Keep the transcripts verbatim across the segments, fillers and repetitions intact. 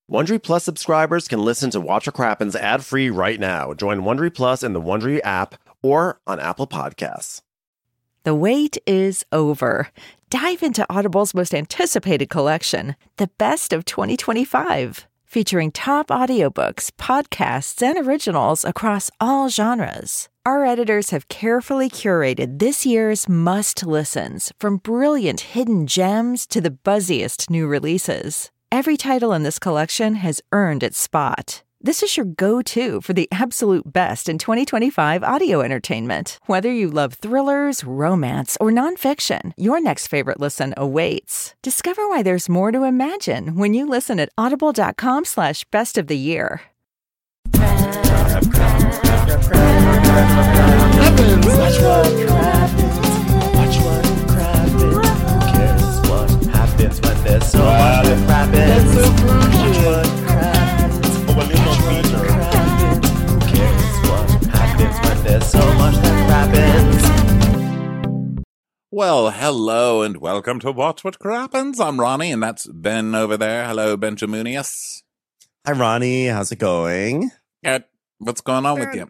Wondery Plus subscribers can listen to Watch What Crappens ad-free right now. Join Wondery Plus in the Wondery app or on Apple Podcasts. The wait is over. Dive into Audible's most anticipated collection, The Best of twenty twenty-five, featuring top audiobooks, podcasts, and originals across all genres. Our editors have carefully curated this year's must-listens, from brilliant hidden gems to the buzziest new releases. Every title in this collection has earned its spot. This is your go-to for the absolute best in twenty twenty-five audio entertainment. Whether you love thrillers, romance, or nonfiction, your next favorite listen awaits. Discover why there's more to imagine when you listen at audible.com slash best of the year. Watch what crappens. Watch what crappens. Who cares what happens when there's so much that crappens? Watch what crappens. Watch what crappens. Who cares what happens when there's so much that crappens? Well, hello and welcome to Watch What Crappens. I'm Ronnie, and that's Ben over there. Hello, Benjaminius. Hi, Ronnie. How's it going? Yeah, what's going on with you?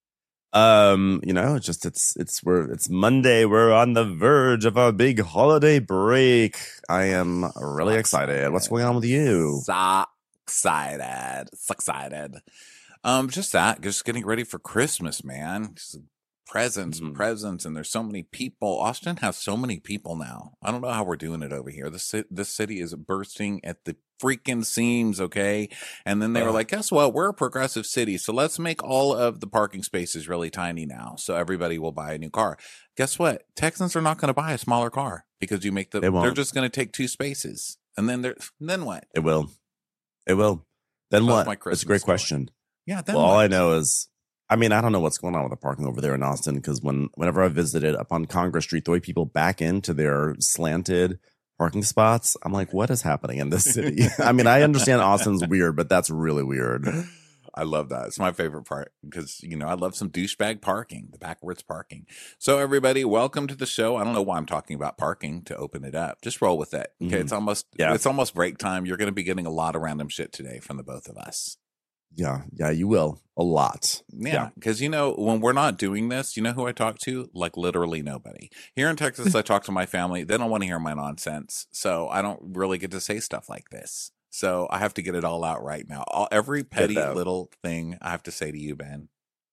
Um, you know, just it's it's we're it's Monday. We're on the verge of a big holiday break. I am really so excited. excited. What's going on with you? So excited. So excited. Um, just that, just getting ready for Christmas, man. Just presents Mm-hmm. and presents, and there's so many people. Austin has so many people now. I don't know how we're doing it over here. This this city is bursting at the freaking seams, okay? And then they were Ugh. like, guess what? We're a progressive city, so let's make all of the parking spaces really tiny now, so everybody will buy a new car. Guess what? Texans are not going to buy a smaller car because you make the. They won't. They're just going to take two spaces, and then they're then what? It will. It will. Then That's what? my That's a Christmas great story. question. Yeah. Then Well, all what? I know is, I mean, I don't know what's going on with the parking over there in Austin, because when whenever I visited up on Congress Street, the way people back into their slanted parking spots, I'm like, what is happening in this city? I mean, I understand Austin's weird, but that's really weird. I love that. It's my favorite part because, you know, I love some douchebag parking, the backwards parking. So everybody, welcome to the show. I don't know why I'm talking about parking to open it up. Just roll with it. Okay. Mhm. It's almost, Yeah. it's almost break time. You're going to be getting a lot of random shit today from the both of us. Yeah, yeah, you will. A lot. Yeah. Because, you know, when we're not doing this, you know who I talk to? Like literally nobody. Here in Texas, I talk to my family. They don't want to hear my nonsense. So I don't really get to say stuff like this. So I have to get it all out right now. All, every petty out. little thing I have to say to you, Ben.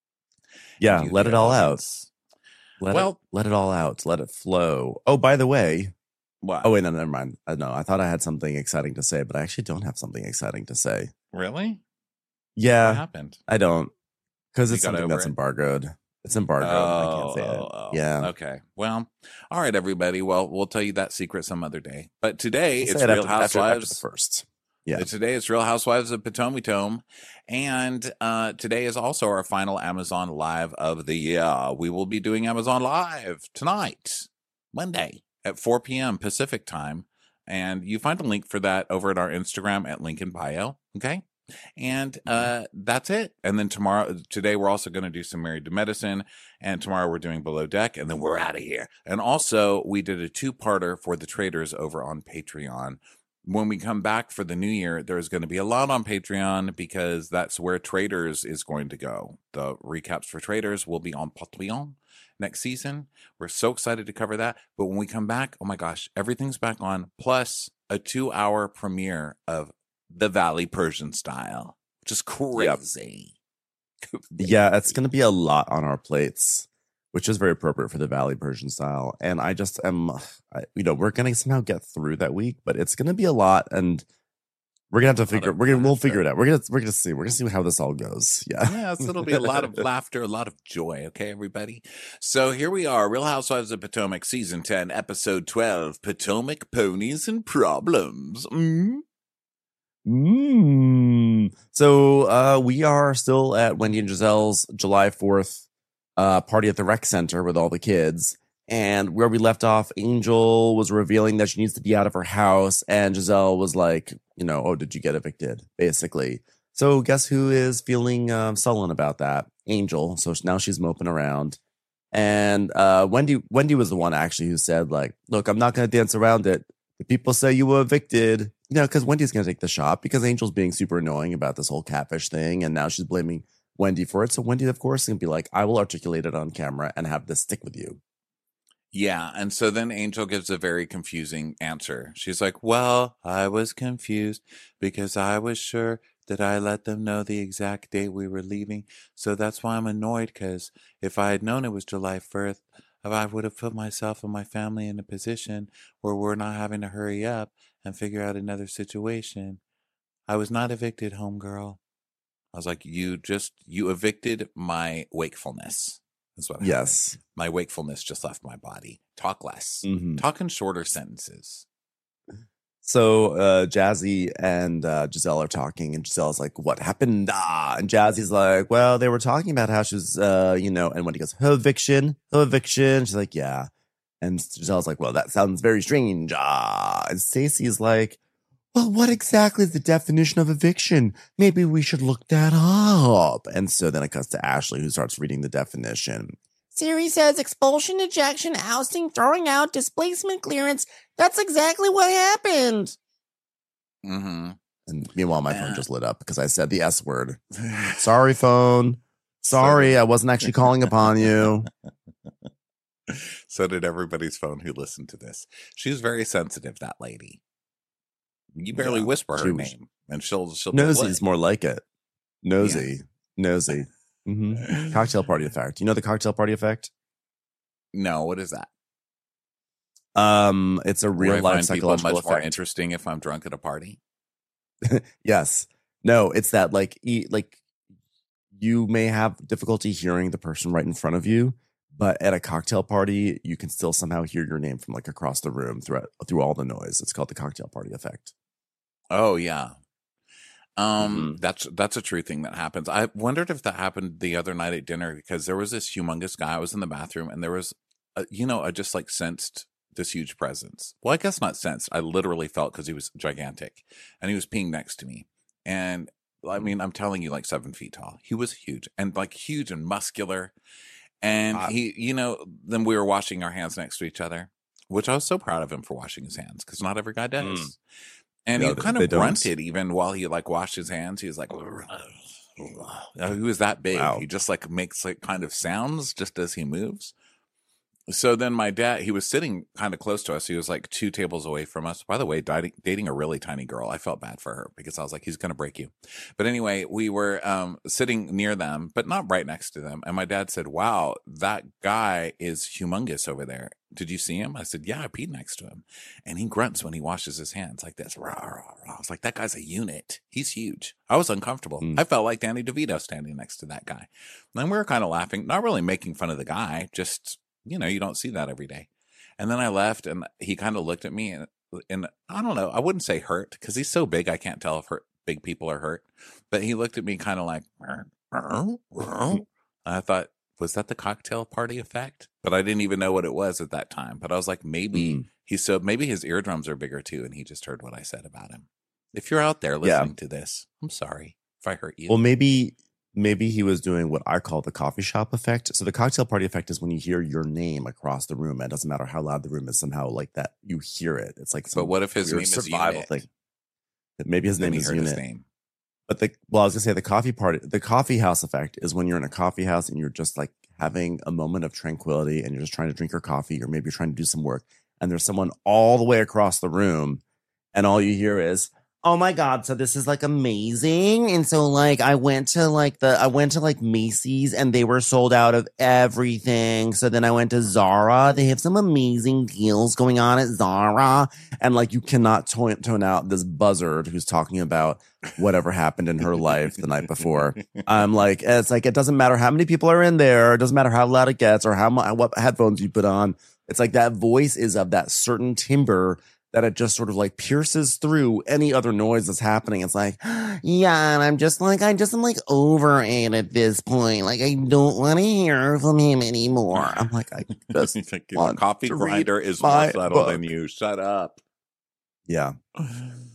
Yeah, You, let the it all out. audience. Let Well- it, let it all out. Let it flow. Oh, by the way. What? Oh, wait, no, never mind. I know. I thought I had something exciting to say, but I actually don't have something exciting to say. Really? What Yeah, happened? I don't. Because You it's got something over that's it? embargoed. It's embargoed. I can't say it. Oh, oh, Yeah. Okay. Well, all right, everybody. Well, we'll tell you that secret some other day. But today I'll it's say it Real after, after, after Housewives. the first. Yeah. Today it's Real Housewives of Potomacom, and uh, today is also our final Amazon Live of the year. We will be doing Amazon Live tonight, Monday at four p.m. Pacific time, and you find a link for that over at our Instagram at link in bio. Okay. And uh, that's it. And then tomorrow, today, we're also going to do some Married to Medicine. And tomorrow, we're doing Below Deck. And then we're out of here. And also, we did a two-parter for the traders over on Patreon. When we come back for the new year, there's going to be a lot on Patreon because that's where Traders is going to go. The recaps for Traders will be on Patreon next season. We're so excited to cover that. But when we come back, oh my gosh, everything's back on. Plus a two-hour premiere of The Valley Persian Style, which is crazy. Yep. Yeah, it's going to be a lot on our plates, which is very appropriate for the Valley Persian Style. And I just am, I, you know, we're going to somehow get through that week, but it's going to be a lot. And we're going to have to figure, we're going to, we'll figure it out. We're going to, we're going to see, we're going to see how this all goes. Yeah. Yes, it'll be a lot of laughter, a lot of joy. Okay, everybody. So here we are, Real Housewives of Potomac, season ten, episode twelve, Potomac Ponies and Problems. Mm? Mm. So uh, we are still at Wendy and Giselle's July fourth uh, party at the rec center with all the kids. And where we left off, Angel was revealing that she needs to be out of her house. And Giselle was like, you know, oh, did you get evicted? Basically. So guess who is feeling um, sullen about that? Angel. So now she's moping around. And uh, Wendy Wendy was the one actually who said, like, look, I'm not going to dance around it. If people say you were evicted, you know, because Wendy's going to take the shot because Angel's being super annoying about this whole catfish thing. And now she's blaming Wendy for it. So Wendy, of course, can be like, I will articulate it on camera and have this stick with you. Yeah. And so then Angel gives a very confusing answer. She's like, well, I was confused because I was sure that I let them know the exact date we were leaving. So that's why I'm annoyed, because if I had known it was July first, I would have put myself and my family in a position where we're not having to hurry up and figure out another situation. I was not evicted, homegirl. I was like, you just, you evicted my wakefulness. That's what happened. Yes. My wakefulness just left my body. Talk less. Mm-hmm. Talk in shorter sentences. So uh, Jazzy and uh, Giselle are talking, and Giselle's like, what happened? Ah. And Jazzy's like, well, they were talking about how she was, uh, you know, and when he goes, her eviction, her eviction, she's like, yeah. And Giselle's like, well, that sounds very strange. Ah. And Stacey's like, well, what exactly is the definition of eviction? Maybe we should look that up. And so then it cuts to Ashley, who starts reading the definition. Siri says expulsion, ejection, ousting, throwing out, displacement, clearance. That's exactly what happened. Mm-hmm. And meanwhile, my phone Uh. just lit up because I said the S word. Sorry, phone. Sorry, So I wasn't actually calling upon you. So did everybody's phone who listened to this. She's very sensitive, that lady. You barely Yeah, whisper her she was- name, and she'll she'll be Nosy like, is more like it. Nosy. Nosy. Mm-hmm. Cocktail party effect. You know the cocktail party effect? no, what is that? Um, it's a Where real I life find people psychological much more effect. interesting if I'm drunk at a party. Yes. No, it's that like e- like you may have difficulty hearing the person right in front of you, but at a cocktail party, you can still somehow hear your name from like across the room through through all the noise. It's called the cocktail party effect. Oh yeah. Um, Mhm. that's that's a true thing that happens. I wondered if that happened the other night at dinner, because there was this humongous guy. I was in the bathroom, and there was, a, you know, I just like sensed this huge presence. Well, I guess not sensed. I literally felt, because he was gigantic, and he was peeing next to me. And I mean, I'm telling you, like seven feet tall. He was huge, and like huge and muscular. And Hot. he, you know, then we were washing our hands next to each other, which I was so proud of him for washing his hands, because not every guy does. Mm. And No, he they- kind they of don't. grunted even while he like washed his hands. He was like, he was that big. Wow. He just like makes like kind of sounds just as he moves. So then my dad, he was sitting kind of close to us. He was like two tables away from us. By the way, dating, dating a really tiny girl. I felt bad for her because I was like, he's going to break you. But anyway, we were um, sitting near them, but not right next to them. And my dad said, wow, that guy is humongous over there. Did you see him? I said, yeah, I peed next to him. And he grunts when he washes his hands like this. Rah, rah, rah. I was like, that guy's a unit. He's huge. I was uncomfortable. Mm. I felt like Danny DeVito standing next to that guy. And then we were kind of laughing, not really making fun of the guy, just, you know, you don't see that every day. And then I left, and he kind of looked at me, and, and I don't know, I wouldn't say hurt, because he's so big, I can't tell if hurt, big people are hurt. But he looked at me kind of like, and I thought, was that the cocktail party effect? But I didn't even know what it was at that time. But I was like, maybe Mm. he's so, maybe his eardrums are bigger too, and he just heard what I said about him. If you're out there Yeah. listening to this, I'm sorry if I hurt you. Well, maybe maybe he was doing what I call the coffee shop effect. So the cocktail party effect is when you hear your name across the room. It doesn't matter how loud the room is. Somehow, like that, you hear it. It's like some But what if his weird name is survival Unit? thing. Maybe his Then name he is heard Unit. his name. But the well, I was gonna say the coffee party, the coffee house effect is when you're in a coffee house and you're just like having a moment of tranquility and you're just trying to drink your coffee, or maybe you're trying to do some work, and there's someone all the way across the room, and all you hear is, "Oh my God, so this is like amazing." And so like I went to like the I went to like Macy's and they were sold out of everything. So then I went to Zara. They have some amazing deals going on at Zara. And like you cannot tone, tone out this buzzard who's talking about whatever happened in her life the night before. I'm like, it's like it doesn't matter how many people are in there, it doesn't matter how loud it gets or how much what headphones you put on. It's like that voice is of that certain timbre that it just sort of like pierces through any other noise that's happening. It's like, yeah, and I'm just like, I just am like over it at this point. Like, I don't want to hear from him anymore. I'm like, I just, He's like, want the coffee to read grinder is my more subtle than book. you. Shut up. yeah.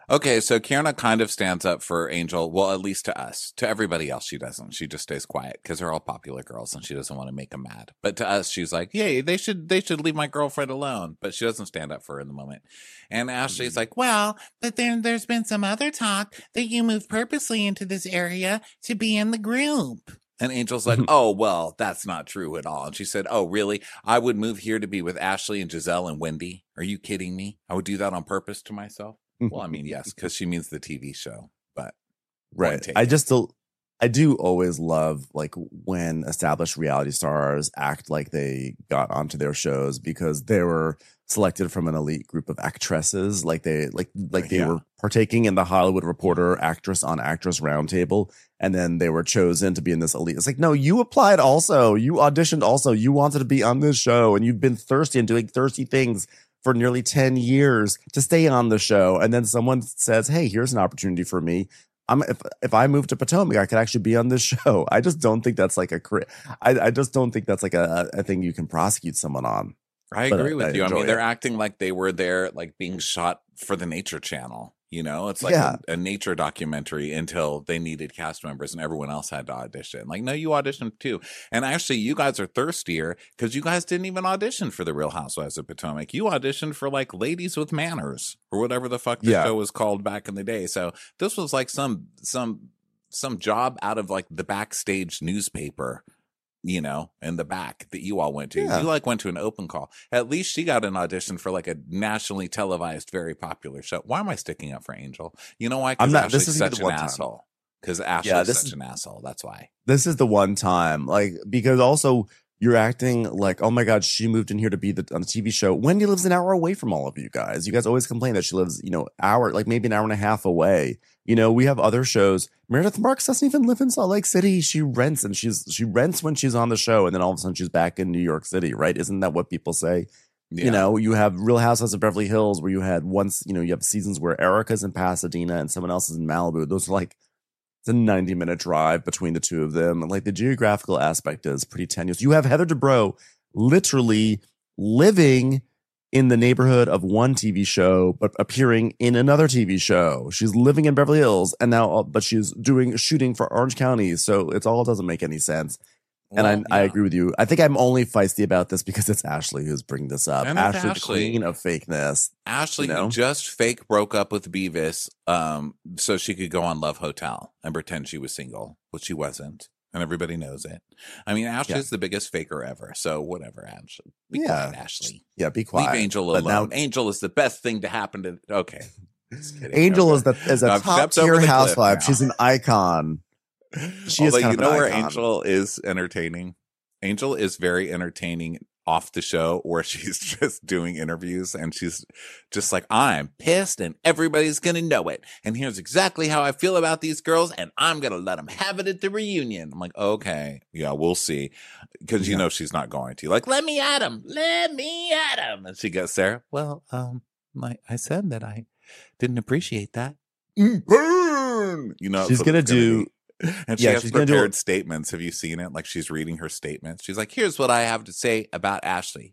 Okay, so Kierna kind of stands up for Angel. Well, at least to us. To everybody else, she doesn't. She just stays quiet because they're all popular girls, and she doesn't want to make them mad. But to us, she's like, "Yay, they should they should leave my girlfriend alone." But she doesn't stand up for her in the moment. And Ashley's Mm-hmm. like, "Well, but then there's been some other talk that you moved purposely into this area to be in the group." And Angel's like, "Oh, well, that's not true at all." And she said, "Oh, really? I would move here to be with Ashley and Giselle and Wendy. Are you kidding me? I would do that on purpose to myself." Well, I mean, yes, because she means the T V show, but Right. I just still, I do always love like when established reality stars act like they got onto their shows because they were selected from an elite group of actresses. Like they, like, like they Yeah. were partaking in the Hollywood Reporter actress on actress roundtable. And then they were chosen to be in this elite. It's like, no, you applied also. You auditioned also. You wanted to be on this show and you've been thirsty and doing thirsty things for nearly ten years to stay on the show. And then someone says, hey, here's an opportunity for me. I'm if if I move to Potomac, I could actually be on this show. I just don't think that's like a I, I just don't think that's like a, a thing you can prosecute someone on. I But agree with I you. I enjoy mean, they're it. acting like they were there, like being shot for the Nature Channel. You know, it's like Yeah. a, a nature documentary until they needed cast members and everyone else had to audition. Like, no, you auditioned too. And actually, you guys are thirstier because you guys didn't even audition for The Real Housewives of Potomac. You auditioned for like Ladies with Manners or whatever the fuck the Yeah. show was called back in the day. So this was like some some some job out of like the backstage newspaper, you know, in the back that you all went to. Yeah. You like went to an open call. At least she got an audition for like a nationally televised, very popular show. Why am I sticking up for Angel? You know why? I'm Because not- Ashley's this isn't such the an one time. asshole. Because Ashley's Yeah, this such is- an asshole. That's why. This is the one time, like, because also you're acting like, oh my God, she moved in here to be the, on the T V show. Wendy lives an hour away from all of you guys. You guys always complain that she lives, you know, hour, like maybe an hour and a half away. You know, we have other shows. Meredith Marks doesn't even live in Salt Lake City. She rents and she's, she rents when she's on the show. And then all of a sudden she's back in New York City, right? Isn't that what people say? Yeah. You know, you have Real Housewives of Beverly Hills where you had once, you know, you have seasons where Erica's in Pasadena and someone else is in Malibu. Those are like, it's a ninety minute drive between the two of them. And like the geographical aspect is pretty tenuous. You have Heather Dubrow literally living in the neighborhood of one T V show, but appearing in another T V show. She's living in Beverly Hills and now, but she's doing shooting for Orange County. So it's all doesn't make any sense. Well, and I, I yeah. agree with you. I think I'm only feisty about this because it's Ashley who's bringing this up. And it's Ashley, Ashley. the queen of fakeness. Ashley you know? who just fake broke up with Beavis um, so she could go on Love Hotel and pretend she was single, which she wasn't. And everybody knows it. I mean, Ashley's Yeah. the biggest faker ever. So whatever, Ashley. Be Yeah. quiet, Ashley. Yeah, be quiet. Leave Angel But alone. now- Angel is the best thing to happen to. Okay. Just kidding. Angel Okay. is the is a I've top stepped over tier the cliff housewife. now. She's an icon. She is Although kind you of an know where icon. Angel is entertaining? Angel is very entertaining off the show where she's just doing interviews and she's just like, I'm pissed and everybody's going to know it. And here's exactly how I feel about these girls and I'm going to let them have it at the reunion. I'm like, okay, yeah, we'll see. Because you Yeah. know she's not going to. Like, let me at him. Let me at him. And she goes, Sarah, well, um, my, I said that I didn't appreciate that. Mm, burn! You know, She's that's what gonna it's gonna do- be. And she Yeah, has she's gonna do prepared it- statements. Have you seen it? Like she's reading her statements. She's like, here's what I have to say about Ashley.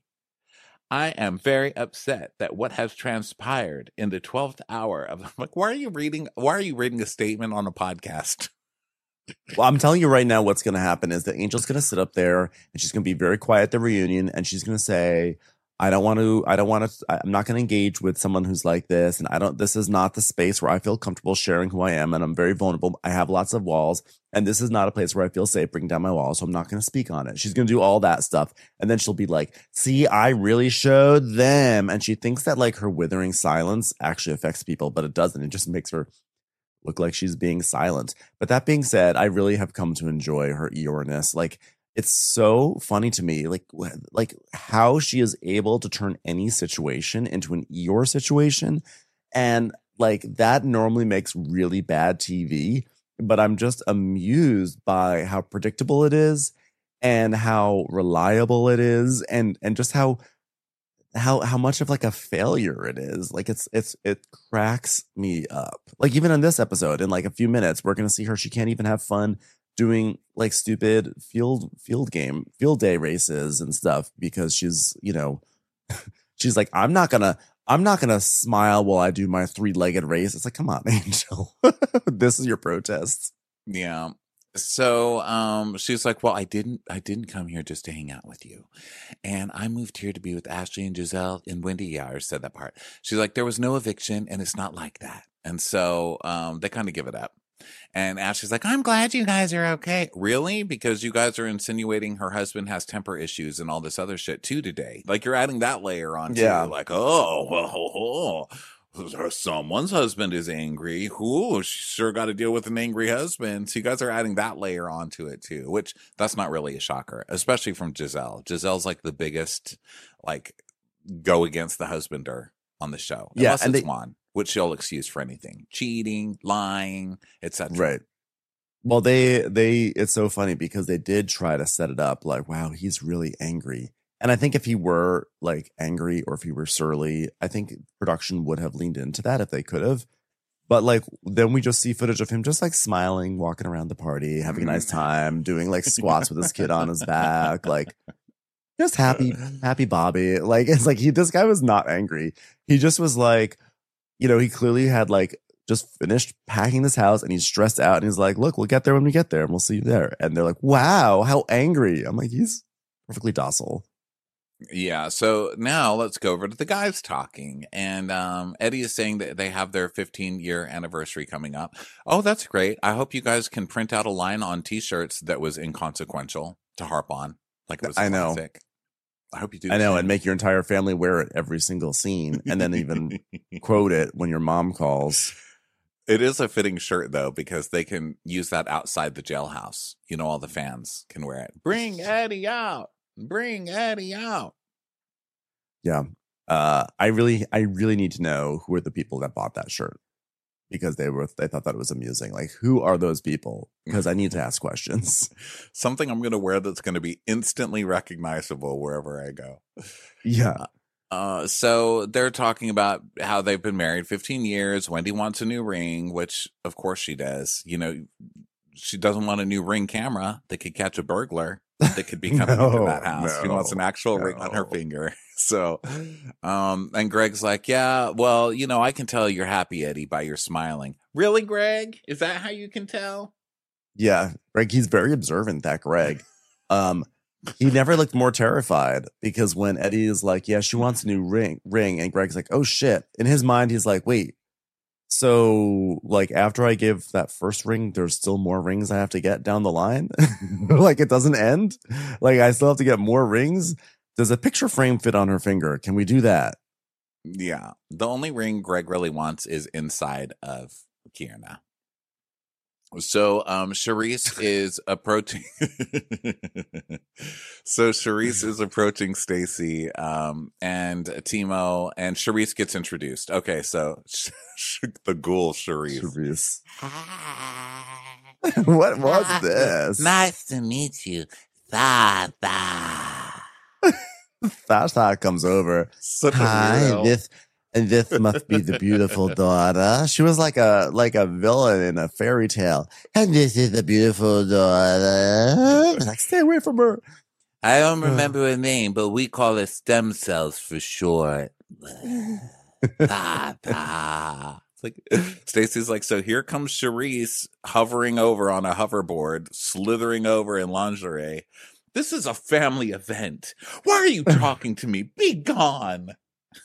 I am very upset that what has transpired in the twelfth hour of I'm like, why are you reading why are you reading a statement on a podcast? Well, I'm telling you right now, what's going to happen is that Angel's going to sit up there and she's going to be very quiet at the reunion, and she's going to say, "I don't want to. I don't want to. I'm not going to engage with someone who's like this, and I don't. This is not the space where I feel comfortable sharing who I am, and I'm very vulnerable. I have lots of walls, and this is not a place where I feel safe bringing down my walls. So I'm not going to speak on it." She's going to do all that stuff, and then she'll be like, "See, I really showed them," and she thinks that like her withering silence actually affects people, but it doesn't. It just makes her look like she's being silent. But that being said, I really have come to enjoy her Eeyoreness. Like, it's so funny to me, like, like how she is able to turn any situation into an Eeyore situation. And like that normally makes really bad T V, but I'm just amused by how predictable it is and how reliable it is, and and just how how how much of like a failure it is. Like it's it's it cracks me up. Like even in this episode, in like a few minutes, we're gonna see her. She can't even have fun doing like stupid field field game field day races and stuff because she's, you know, she's like, I'm not gonna I'm not going to smile while I do my three-legged race. It's like, come on, Angel. This is your protest. Yeah. So um, she's like, well, I didn't I didn't come here just to hang out with you. And I moved here to be with Ashley and Giselle and Wendy. Yeah, I said that part. She's like, there was no eviction and it's not like that. And so um, they kind of give it up. And Ashley's like, I'm glad you guys are okay. Really? Because you guys are insinuating her husband has temper issues and all this other shit too today. Like you're adding that layer on Yeah. too. Like, oh, well, oh, oh, someone's husband is angry. Ooh, she sure got to deal with an angry husband. So you guys are adding that layer onto it too, which that's not really a shocker, especially from Giselle. Giselle's like the biggest, like, go against the husbander on the show. Yeah, Unless and it's they- Juan, which she'll excuse for anything. Cheating, lying, et cetera. Right. Well, they, they, it's so funny because they did try to set it up like, wow, he's really angry. And I think if he were like angry or if he were surly, I think production would have leaned into that if they could have. But like, then we just see footage of him just like smiling, walking around the party, having a nice time, doing like squats with his kid on his back, like just happy, happy Bobby. Like, it's like he, this guy was not angry. He just was like, you know, he clearly had like just finished packing this house and he's stressed out and he's like, look, we'll get there when we get there and we'll see you there. And they're like, wow, how angry. I'm like, he's perfectly docile. Yeah. So now let's go over to the guys talking. And um, Eddie is saying that they have their fifteen year anniversary coming up. Oh, that's great. I hope you guys can print out a line on t-shirts that was inconsequential to harp on. Like it was a I know. classic. I hope you do. I know, the and same. make your entire family wear it every single scene and then even quote it when your mom calls. It is a fitting shirt though, because they can use that outside the jailhouse. You know, all the fans can wear it. Bring Eddie out. Bring Eddie out. Yeah. Uh, I really, I really need to know who are the people that bought that shirt because they were, they thought that it was amusing. Like, who are those people? Because I need to ask questions. Something I'm going to wear that's going to be instantly recognizable wherever I go. Yeah. Uh, so they're talking about how they've been married fifteen years. Wendy wants a new ring, which of course she does. You know, she doesn't want a new Ring camera that could catch a burglar that could be coming No, into that house. She no, wants an actual ring on her no. finger. So, um, and Greg's like, yeah, well, you know, I can tell you're happy, Eddie, by your smiling. Really, Greg? Is that how you can tell? Yeah. Greg, he's very observant, that Greg. Um, he never looked more terrified because when Eddie is like, yeah, she wants a new ring, ring, and Greg's like, oh shit. In his mind, he's like, wait, so like after I give that first ring, there's still more rings I have to get down the line? Like it doesn't end? Like I still have to get more rings? Does a picture frame fit on her finger? Can we do that? Yeah. The only ring Greg really wants is inside of Kierna. So um Charisse is approaching So Charisse is approaching Stacy um and Timo, and Charisse gets introduced. Okay, so the ghoul Charisse. Charisse. What was this? Nice to meet you, Tata. Thasha comes over. Such a Hi, weirdo. this and this must be the beautiful daughter. She was like a like a villain in a fairy tale. And this is the beautiful daughter. Like, stay away from her. I don't remember her name, but we call her stem cells for short. Tata. It's like Stacy's like, so here comes Charisse hovering over on a hoverboard, slithering over in lingerie. This is a family event. Why are you talking to me? Be gone.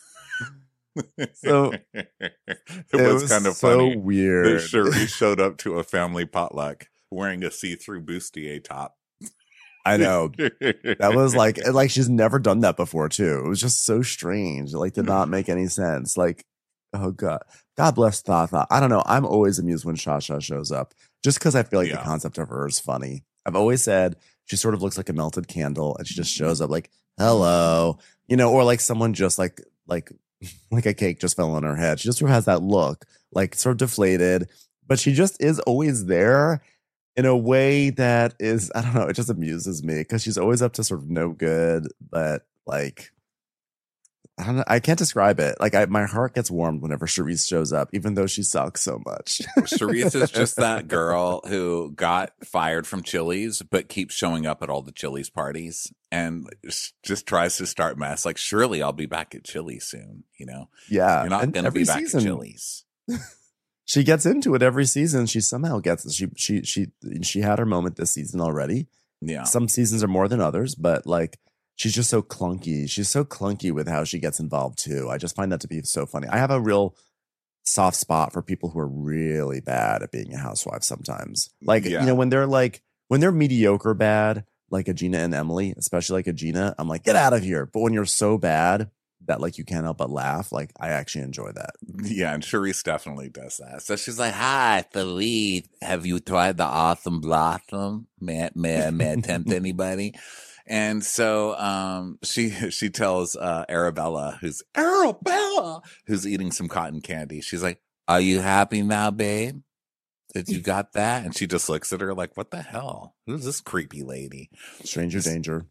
So it, was, was kind of so funny. weird. That Charisse showed up to a family potluck wearing a see-through bustier top. I know. That was like like she's never done that before too. It was just so strange. It like did not make any sense. Like, oh god. God bless Tata. I don't know. I'm always amused when Shasha shows up. Just because I feel like Yeah. the concept of her is funny. I've always said she sort of looks like a melted candle and she just shows up like, hello. You know, or like someone just like like like a cake just fell on her head. She just sort of has that look, like sort of deflated, but she just is always there in a way that is, I don't know, it just amuses me because she's always up to sort of no good, but like, I don't know. I can't describe it. Like I, my heart gets warmed whenever Charisse shows up, even though she sucks so much. Charisse is just that girl who got fired from Chili's, but keeps showing up at all the Chili's parties and just tries to start mess. Like, surely I'll be back at Chili's soon. You know, Yeah, you're not and going to every be back season- at Chili's. She gets into it every season. She somehow gets it. She she she she had her moment this season already. Yeah, Some seasons are more than others, but like she's just so clunky. She's so clunky with how she gets involved too. I just find that to be so funny. I have a real soft spot for people who are really bad at being a housewife sometimes. Like, Yeah. you know, when they're like when they're mediocre bad, like a Gina and Emily, especially like a Gina, I'm like, get out of here. But when you're so bad that like you can't help but laugh, like I actually enjoy that. yeah, and Charisse definitely does that. So she's like, "Hi, Philippe. Have you tried the Awesome Blossom? May may, may I tempt anybody?" And so um, she she tells uh, Arabella, who's Arabella, who's eating some cotton candy. She's like, "Are you happy now, babe? That you got that?" And she just looks at her like, "What the hell? Who's this creepy lady?" Stranger danger.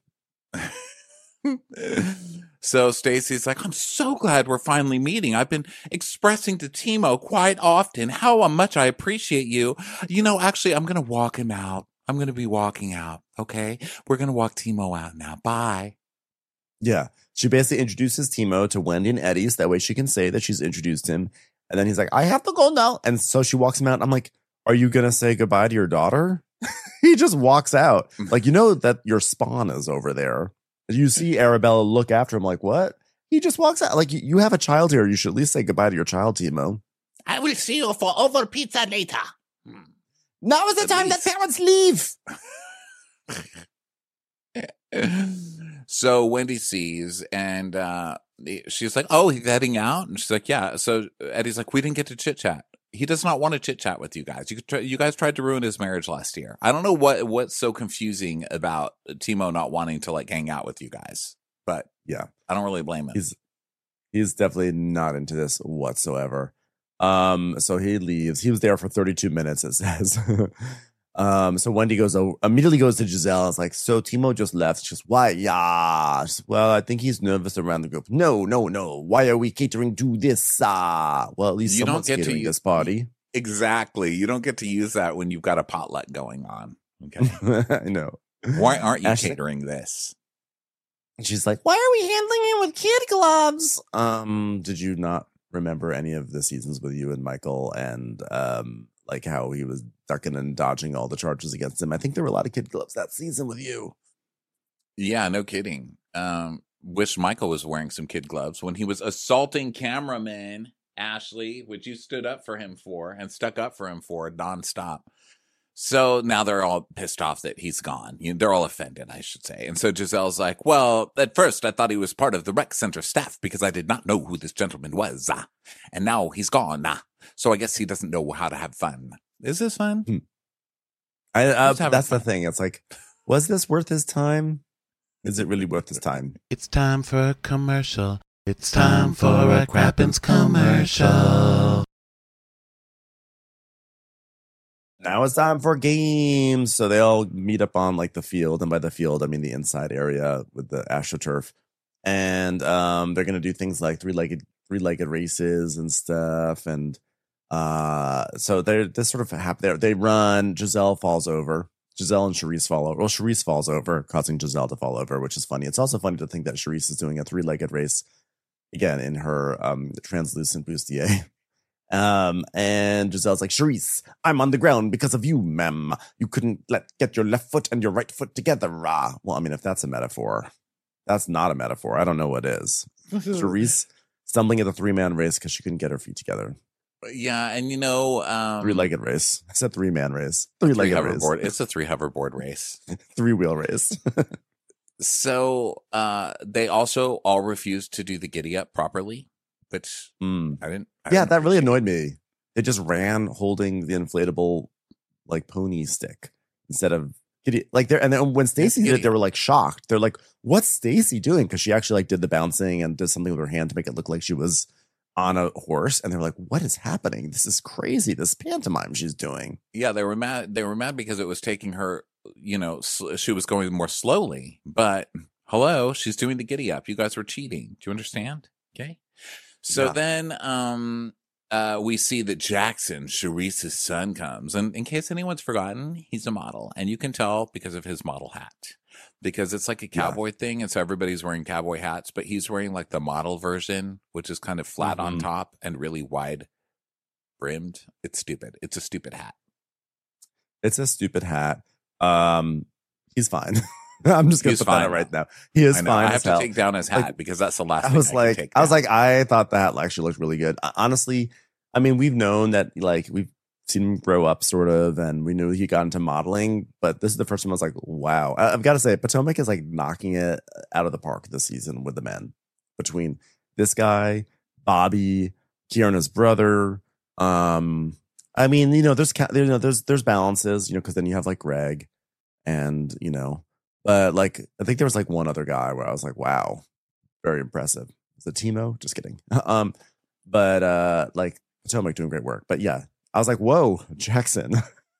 So Stacey's like, "I'm so glad we're finally meeting. I've been expressing to Timo quite often how much I appreciate you. You know, actually, I'm going to walk him out. I'm going to be walking out. Okay. We're going to walk Timo out now. Bye." Yeah. She basically introduces Timo to Wendy and Eddie, so that way she can say that she's introduced him. And then he's like, I have to go now. And so she walks him out. I'm like, are you going to say goodbye to your daughter? He just walks out. Like, you know that your spawn is over there. You see Arabella look after him like, what? He just walks out. Like, you, you have a child here. You should at least say goodbye to your child, Timo. I will see you for over pizza later. Now is the At time least. that parents leave. So Wendy sees and uh, she's like, "Oh, he's heading out?" And she's like, "Yeah." So Eddie's like, "We didn't get to chit chat. He does not want to chit chat with you guys. You could try, you guys tried to ruin his marriage last year. I don't know what what's so confusing about Timo not wanting to like hang out with you guys, but Yeah. I don't really blame him." He's he's definitely not into this whatsoever. Um, so he leaves. He was there for thirty-two minutes, it says. um, so Wendy goes over, immediately goes to Giselle. It's like, so Timo just left. She's why? Yeah. She's, well, I think he's nervous around the group. No, no, no. Why are we catering to this? Ah, well, at least You don't someone's get to catering use- this party. Exactly. You don't get to use that when you've got a potluck going on. Okay. I know. Why aren't you Ashley- catering this? And she's like, why are we handling it with kid gloves? Um, did you not remember any of the seasons with you and Michael and um like how he was ducking and dodging all the charges against him? I think there were a lot of kid gloves that season with you. Yeah, no kidding. Um, wish Michael was wearing some kid gloves when he was assaulting cameramen, Ashley, which you stood up for him for and stuck up for him for nonstop. So now they're all pissed off that he's gone. You know, they're all offended, I should say. And so Giselle's like, well, at first I thought he was part of the rec center staff because I did not know who this gentleman was. Ah, and now he's gone. Ah, so I guess he doesn't know how to have fun. Is this fun? Hmm. I uh, Who's having that's fun? the thing. It's like, was this worth his time? Is it really worth his time? It's time for a commercial. It's time for a Crappens commercial. Now it's time for games. So they all meet up on like the field, and by the field I mean the inside area with the AstroTurf, and um, they're gonna do things like three-legged three-legged races and stuff, and uh, so they're this sort of happen. They run. Giselle falls over. Giselle and Charisse fall over. Well, Charisse falls over, causing Giselle to fall over, which is funny. It's also funny to think that Charisse is doing a three-legged race again in her um, translucent bustier. Um, and Giselle's like, Charisse, I'm on the ground because of you, ma'am. You couldn't let get your left foot and your right foot together. Rah. Well, I mean, if that's a metaphor, that's not a metaphor. I don't know what is. Charisse stumbling at the three-man race because she couldn't get her feet together. Yeah, and you know, um, Three-legged race. I said three-man race. Three-legged three race. hoverboard. It's a three hoverboard race. Three-wheel race. So uh, they also all refused to do the giddy up properly, which Mm. I didn't. I Yeah, didn't that really appreciate. annoyed me. They just ran holding the inflatable like pony stick instead of giddy. Like there, and then when Stacey did it, giddy. they were like shocked. They're like, "What's Stacey doing?" Because she actually like did the bouncing and did something with her hand to make it look like she was on a horse. And they're like, "What is happening? This is crazy. This pantomime she's doing." Yeah, they were mad. They were mad because it was taking her. You know, sl- she was going more slowly. But hello, she's doing the giddy up. You guys were cheating. Do you understand? Okay. So Yeah. then um, uh, we see that Jackson, Charisse's son, comes. And in case anyone's forgotten, he's a model. And you can tell because of his model hat. Because it's like a cowboy yeah. thing. And so everybody's wearing cowboy hats. But he's wearing like the model version, which is kind of flat mm-hmm. on top and really wide brimmed. It's stupid. It's a stupid hat. It's a stupid hat. Um, he's fine. I'm just gonna he's put fine that out right now. He is I know. fine. I have to hell. take down his hat like, because that's the last. I thing was I like, can take I was down. like, I thought the hat actually looked really good. Honestly, I mean, we've known that, like, we've seen him grow up, sort of, and we knew he got into modeling. But this is the first time I was like, wow. I, I've got to say, Potomac is like knocking it out of the park this season with the men. Between this guy, Bobby, Kierna's brother. Um, I mean, you know, there's you know, there's there's balances, you know, because then you have like Greg, and you know. But like, I think there was like one other guy where I was like, wow, very impressive. Is it Timo? Just kidding. um, but uh, like Potomac doing great work. But yeah, I was like, whoa, Jackson.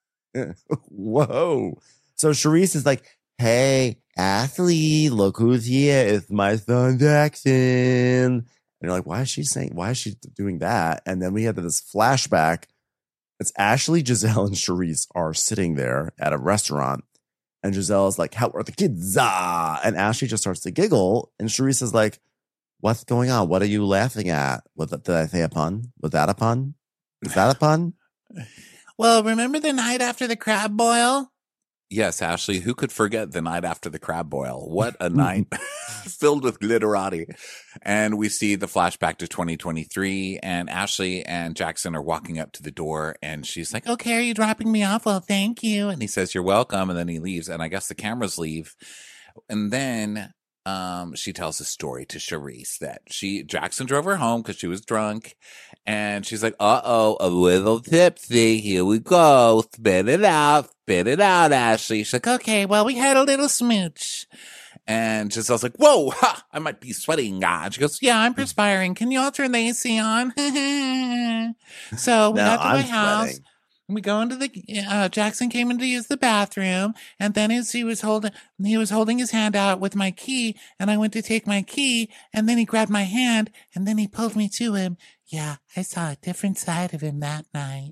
Whoa. So Charisse is like, hey, Ashley, look who's here. It's my son, Jackson. And you're like, why is she saying, why is she doing that? And then we had this flashback. It's Ashley, Giselle, and Charisse are sitting there at a restaurant. And Giselle is like, how are the kids? Ah! And Ashley just starts to giggle. And Charisse is like, what's going on? What are you laughing at? Was that, did I say a pun? Was that a pun? Is that a pun? Well, remember the night after the crab boil? Yes, Ashley, who could forget the night after the crab boil? What a night filled with glitterati. And we see the flashback to twenty twenty-three, and Ashley and Jackson are walking up to the door, and she's like, okay, are you dropping me off? Well, thank you. And he says, you're welcome. And then he leaves, and I guess the cameras leave. And then um, she tells a story to Charisse that she Jackson drove her home because she was drunk. And she's like, uh-oh, a little tipsy. Here we go. Spit it out. Spit it out, Ashley. She's like, okay, well, we had a little smooch. And Giselle's like, whoa, ha, I might be sweating. God. She goes, yeah, I'm perspiring. Can you all turn the A C on? So we no, got to I'm my house. sweating. We go into the, uh, Jackson came in to use the bathroom. And then as he was holding, he was holding his hand out with my key. And I went to take my key. And then he grabbed my hand. And then he pulled me to him. Yeah, I saw a different side of him that night.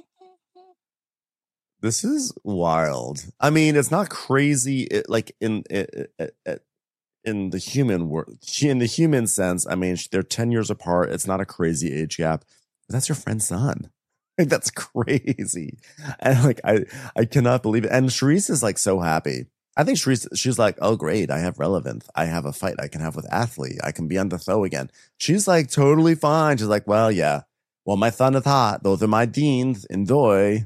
This is wild. I mean, it's not crazy. It, like in it, it, it, in the human world, in the human sense. I mean, they're ten years apart. It's not a crazy age gap. But that's your friend's son. Like, that's crazy. And like, I, I cannot believe it. And Charisse is like so happy. I think Charisse, she's like, oh, great. I have relevance. I have a fight I can have with Athlete. I can be on the throw again. She's like totally fine. She's like, well, yeah. Well, my son is hot. Those are my deans. Enjoy.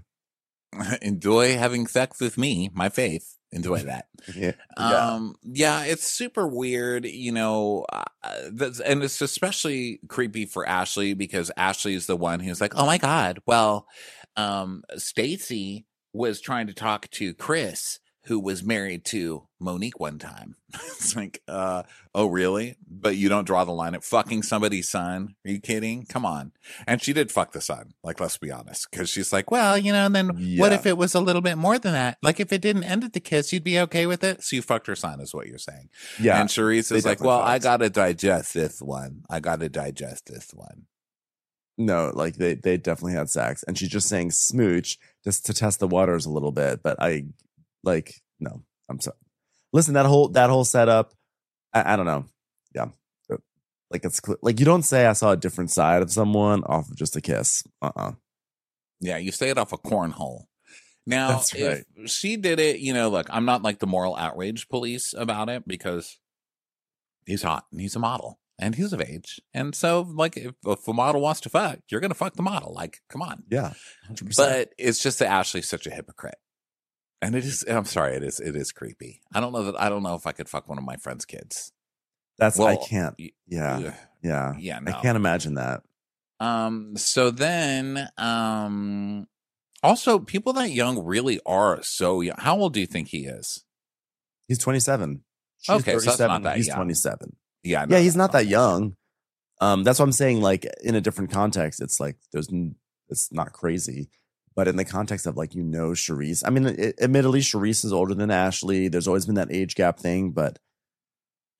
Enjoy having sex with me, my faith. Enjoy that. yeah. Um, yeah, it's super weird, you know, uh, that's, and it's especially creepy for Ashley because Ashley is the one who's like, oh my God, well, um, Stacy was trying to talk to Chris, who was married to Monique one time. It's like, uh, oh, really? But you don't draw the line at fucking somebody's son? Are you kidding? Come on. And she did fuck the son. Like, let's be honest. Because she's like, well, you know, and then Yeah. what if it was a little bit more than that? Like, if it didn't end at the kiss, you'd be okay with it? So you fucked her son is what you're saying. Yeah. And Charisse they is like, definitely well, I fucked. got to digest this one. I got to digest this one. No, like they, they definitely had sex. And she's just saying smooch just to test the waters a little bit. But I like, no, I'm sorry. Listen, that whole, that whole setup, I, I don't know. Yeah. Like it's cl- like, you don't say I saw a different side of someone off of just a kiss. Uh-uh. Yeah, you say it off a cornhole. Now, That's if she did it, you know, look, I'm not like the moral outrage police about it because he's hot and he's a model and he's of age. And so, like, if, if a model wants to fuck, you're going to fuck the model. Like, come on. Yeah. one hundred percent. But it's just that Ashley's such a hypocrite. And it is, I'm sorry, it is, it is creepy. I don't know that, I don't know if I could fuck one of my friend's kids. That's, Well, I can't. y- Yeah. Ugh. Yeah. Yeah, no. I can't imagine that. Um, so then, um, also people that young really are so young. How old do you think he is? He's twenty-seven. She's Okay, so that's not that He's young. twenty-seven. Yeah. no, Yeah, he's not that okay. young. Um, that's what I'm saying. Like in a different context, it's like there's, n- it's not crazy. But in the context of like, you know, Charisse, I mean, it, admittedly, Charisse is older than Ashley. There's always been that age gap thing, but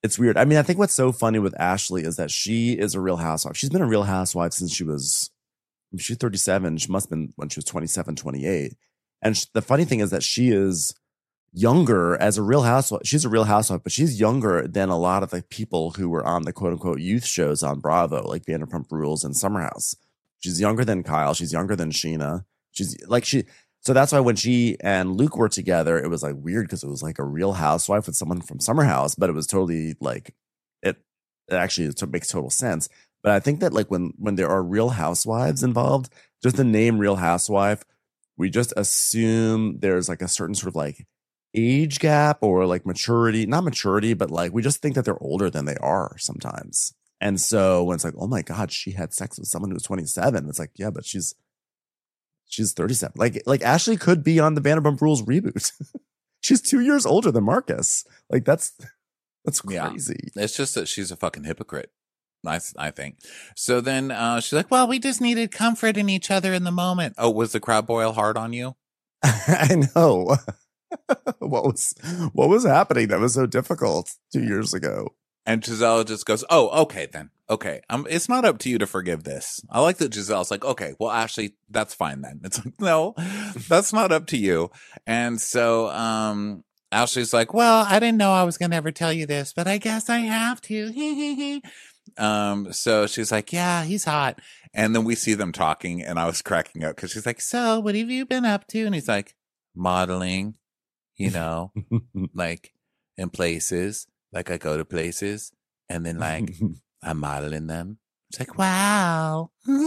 It's weird. I mean, I think what's so funny with Ashley is that she is a Real Housewife. She's been a Real Housewife since she was, she's thirty-seven. She must have been when she was twenty-seven, twenty-eight. And sh- the funny thing is that she is younger as a Real Housewife. She's a Real Housewife, but she's younger than a lot of the people who were on the quote unquote youth shows on Bravo, like Vanderpump Rules and Summer House. She's younger than Kyle. She's younger than Sheena. She's like, she, so that's why when she and Luke were together, it was like weird because it was like a Real Housewife with someone from Summer House, but it was totally like, it, it actually it makes total sense. But I think that like when, when there are Real Housewives involved, just the name Real Housewife, we just assume there's like a certain sort of like age gap or like maturity, not maturity, but like we just think that they're older than they are sometimes. And so when it's like, oh my God, she had sex with someone who was twenty-seven, it's like, yeah, but she's she's thirty-seven. Like, like Ashley could be on the Vanderpump Rules reboot. She's two years older than Marcus. Like that's that's crazy. Yeah. It's just that she's a fucking hypocrite. I I think. So then uh, she's like, well, we just needed comfort in each other in the moment. Oh, was the crab boil hard on you? I know. what was what was happening that was so difficult two years ago? And Giselle just goes, oh, okay, then. Okay. Um, it's not up to you to forgive this. I like that Giselle's like, okay, well, Ashley, that's fine then. It's like, no, that's not up to you. And so um, Ashley's like, well, I didn't know I was going to ever tell you this, but I guess I have to. um, so she's like, yeah, he's hot. And then we see them talking, and I was cracking up because she's like, so what have you been up to? And he's like, modeling, you know, like in places. Like I go to places and then like I'm modeling them. It's like, wow.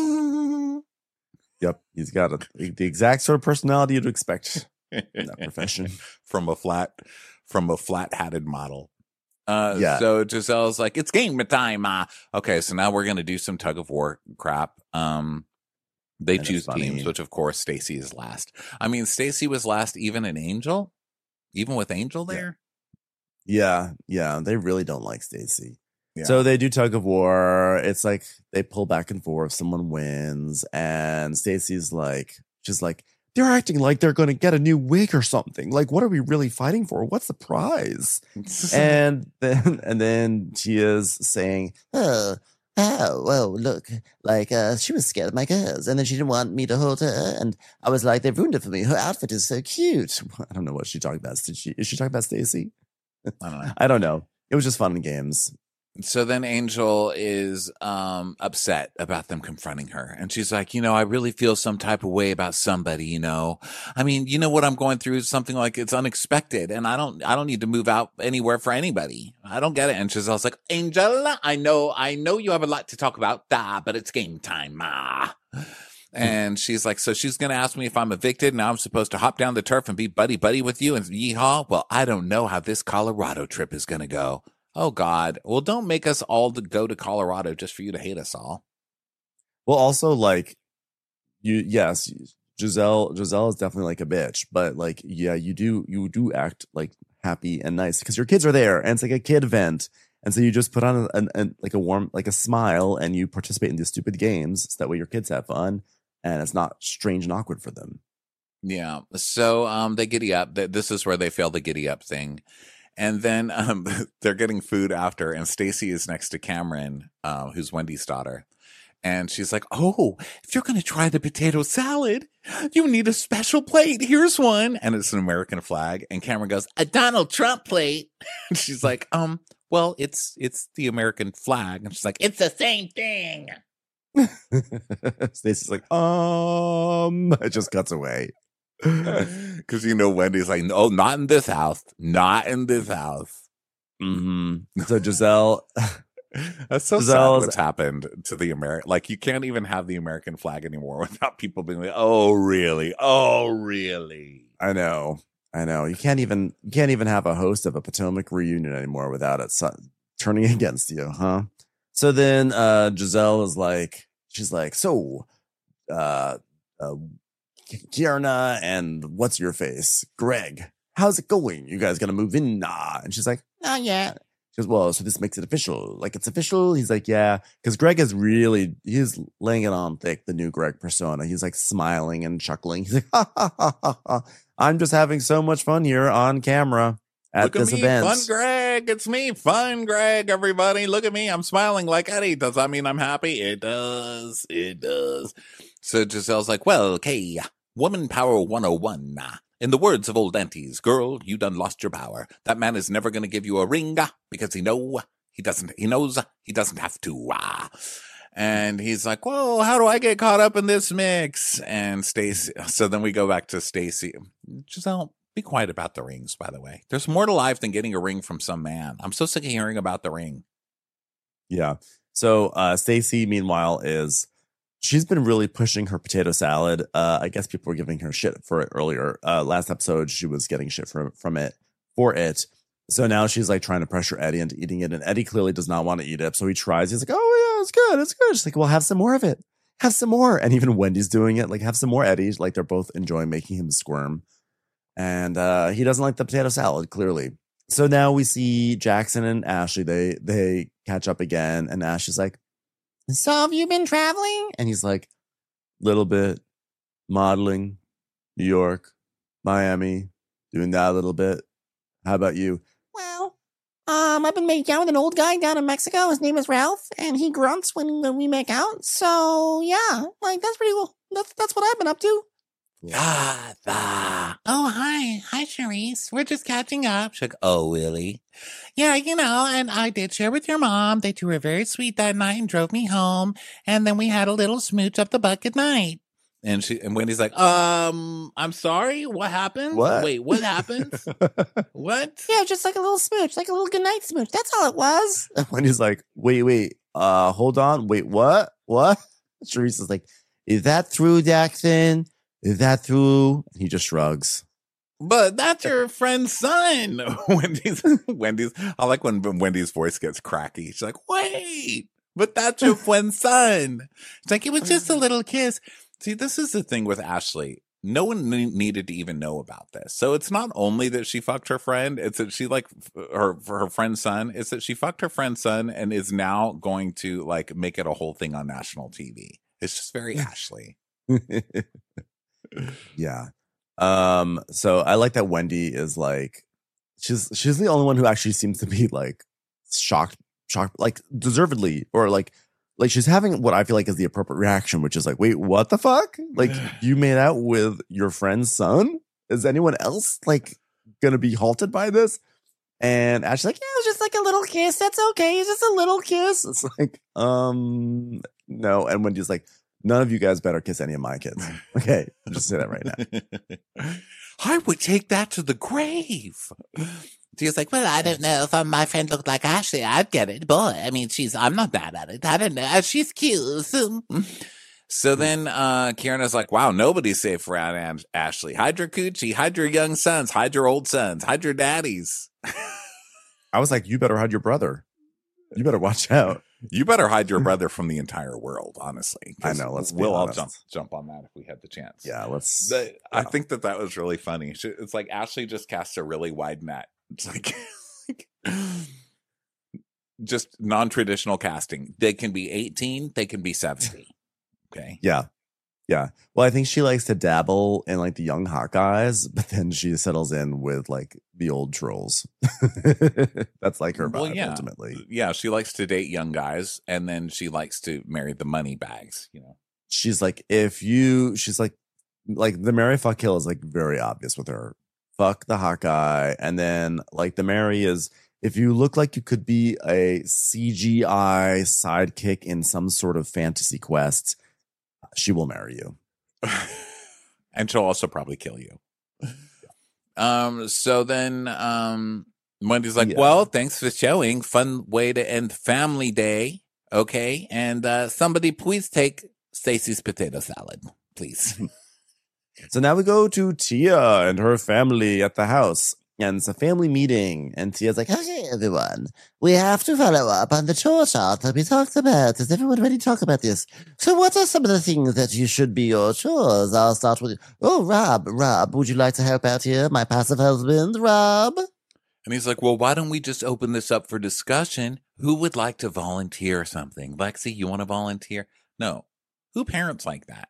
Yep. He's got a, the exact sort of personality you'd expect in that profession. from a flat, from a flat hatted model. Uh, yeah. So Giselle's like, it's game time. Uh. Okay. So now we're going to do some tug of war crap. Um, they And choose teams, which of course Stacey is last. I mean, Stacey was last even in Angel, even with Angel there. Yeah, yeah, they really don't like Stacey. Yeah. So they do tug of war. It's like they pull back and forth. Someone wins, and Stacey's like, she's like, they're acting like they're going to get a new wig or something. Like, what are we really fighting for? What's the prize? and then, and then Tia's saying, oh, oh, well, look, like uh, she was scared of my girls, and then she didn't want me to hold her, and I was like, they've ruined it for me. Her outfit is so cute. I don't know what she's talking about. Did she? Is she talking about Stacey? I don't know. I don't know. It was just fun and games. So then Angel is um, upset about them confronting her. And she's like, you know, I really feel some type of way about somebody, you know. I mean, you know what I'm going through is something like it's unexpected. And I don't I don't need to move out anywhere for anybody. I don't get it. And Giselle's like, Angel, I know, I know you have a lot to talk about, da, but it's game time, ma. And she's like, so she's going to ask me if I'm evicted. Now I'm supposed to hop down the turf and be buddy buddy with you and yeehaw. Well, I don't know how this Colorado trip is going to go. Oh, God. Well, don't make us all to go to Colorado just for you to hate us all. Well, also, like, you, yes, Giselle, Giselle is definitely like a bitch, but like, yeah, you do, you do act like happy and nice because your kids are there and it's like a kid event. And so you just put on a, a, a like a warm, like a smile and you participate in these stupid games. So that way your kids have fun. And it's not strange and awkward for them. Yeah. So um, they giddy up. This is where they fail the giddy up thing. And then um, they're getting food after. And Stacey is next to Cameron, uh, who's Wendy's daughter. And she's like, oh, if you're going to try the potato salad, you need a special plate. Here's one. And it's an American flag. And Cameron goes, a Donald Trump plate. And she's like, um, well, it's it's the American flag. And she's like, it's the same thing. Stacey's like, um, it just cuts away. Because, you know, Wendy's like, oh, not in this house. Not in this house. Mm-hmm. So Giselle. That's so Giselle's, sad what's happened to the American. Like, you can't even have the American flag anymore without people being like, oh, really? Oh, really? I know. I know. You can't even, you can't even have a host of a Potomac reunion anymore without it su- turning against you, huh? So then uh, Giselle is like, she's like, so, uh, uh, Kierna and what's your face? Greg, how's it going? You guys gonna move in? Nah. And she's like, not yet. She goes, well, so this makes it official. Like, it's official? He's like, yeah. Because Greg is really, he's laying it on thick, the new Greg persona. He's like smiling and chuckling. He's like, ha, ha, ha, ha, ha. I'm just having so much fun here on camera. at Look this at me, event. Fun Greg. It's me, Fun Greg, everybody. Look at me. I'm smiling like Eddie. Does that mean I'm happy? It does. It does. So Giselle's like, well, okay, Woman Power one oh one. In the words of old aunties, girl, you done lost your power. That man is never going to give you a ring because he know he doesn't. He knows he doesn't have to. And he's like, whoa, how do I get caught up in this mix? And Stacy, so then we go back to Stacy. Giselle, be quiet about the rings, by the way. There's more to life than getting a ring from some man. I'm so sick of hearing about the ring. Yeah. So uh, Stacy, meanwhile, is she's been really pushing her potato salad. Uh, I guess people were giving her shit for it earlier. Uh, last episode, she was getting shit from from it for it. So now she's like trying to pressure Eddie into eating it, and Eddie clearly does not want to eat it. So he tries. He's like, "Oh yeah, it's good, it's good." She's like, "Well, have some more of it. Have some more." And even Wendy's doing it. Like, have some more, Eddie. Like they're both enjoying making him squirm, and uh, he doesn't like the potato salad clearly. So now we see Jackson and Ashley. They they catch up again, and Ashley's like, "So have you been traveling?" And he's like, "Little bit, modeling, New York, Miami, doing that a little bit. How about you?" Well, um, I've been making out with an old guy down in Mexico. His name is Ralph, and he grunts when, when we make out. So, yeah, like, that's pretty cool. That's, that's what I've been up to. Ah, ah. Oh, hi. Hi, Charisse. We're just catching up. She's like, oh, really? Yeah, you know, and I did share with your mom. They two were very sweet that night and drove me home. And then we had a little smooch up the butt at night. And she and Wendy's like, um, I'm sorry, what happened? What? Wait, what happened? What? Yeah, just like a little smooch, like a little goodnight smooch. That's all it was. And Wendy's like, wait, wait, uh, hold on. Wait, what? What? Charisse is like, is that through, Jackson? Is that through? And he just shrugs. But that's your friend's son. Wendy's Wendy's I like when Wendy's voice gets cracky. She's like, wait, but that's your friend's son. It's like, it was just a little kiss. See, this is the thing with Ashley. No one ne- needed to even know about this. So it's not only that she fucked her friend, it's that she like her for her friend's son. It's that she fucked her friend's son and is now going to like make it a whole thing on national T V. It's just very Ashley. Yeah. Um, so I like that Wendy is like, she's she's the only one who actually seems to be like shocked, shocked, like deservedly, or like like she's having what I feel like is the appropriate reaction, which is like, wait, what the fuck? Like, you made out with your friend's son? Is anyone else like gonna be halted by this? And Ashley's like, yeah, it was just like a little kiss. That's okay. It's just a little kiss. It's like, um, no. And Wendy's like, none of you guys better kiss any of my kids. Okay, I'll just say that right now. I would take that to the grave. She's like, well, I don't know if um, my friend looked like Ashley, I'd get it. Boy, I mean, she's, I'm not bad at it. I don't know. She's cute. So then uh, Kieran's like, wow, nobody's safe around Am- Ashley. Hide your coochie, hide your young sons, hide your old sons, hide your daddies. I was like, you better hide your brother. You better watch out. You better hide your brother from the entire world, honestly. I know. Let's be we'll all honest. jump jump on that if we had the chance. Yeah, let's. The, I yeah. think that that was really funny. She, it's like Ashley just cast a really wide net. It's like, just non-traditional casting. They can be eighteen. They can be seventy. Okay. Yeah. Yeah. Well, I think she likes to dabble in like the young hot guys, but then she settles in with like the old trolls. That's like her vibe, Well, yeah. ultimately. Yeah, she likes to date young guys, and then she likes to marry the money bags, you know. She's like, if you, she's like, like the Mary fuck kill is like very obvious with her. Fuck the hot guy. And then like the Mary is, if you look like you could be a C G I sidekick in some sort of fantasy quest, she will marry you. And she'll also probably kill you. Um, so then um Wendy's like, Yeah. well, thanks for showing. Fun way to end family day. Okay. And uh somebody please take Stacey's potato salad, please. So now we go to Tia and her family at the house. And it's a family meeting. And Tia's like, Okay, everyone. We have to follow up on the chore chart that we talked about. Is everyone ready to talk about this? So what are some of the things that you should be your chores? I'll start with, oh, Rob. Rob, would you like to help out here? My passive husband, Rob? And he's like, well, why don't we just open this up for discussion? Who would like to volunteer something? Lexi, you want to volunteer? No. Who parents like that?